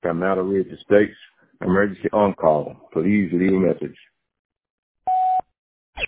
from Outer Ridge Estates. Emergency on call. Please leave a message.